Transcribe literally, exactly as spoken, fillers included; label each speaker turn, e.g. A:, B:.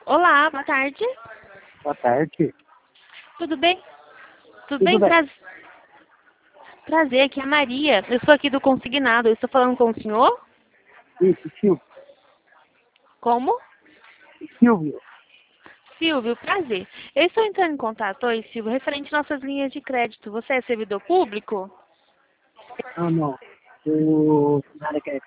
A: Olá, boa tarde.
B: Boa tarde.
A: Tudo bem? Tudo,
B: Tudo
A: bem?
B: bem.
A: Prazer. Prazer, aqui é a Maria. Eu sou aqui do Consignado. Eu estou falando com o senhor?
B: Isso, Silvio.
A: Como?
B: Silvio.
A: Silvio, prazer. Eu estou entrando em contato, oi, Silvio, referente às nossas linhas de crédito. Você é servidor público?
B: Não, não. O funcionário quer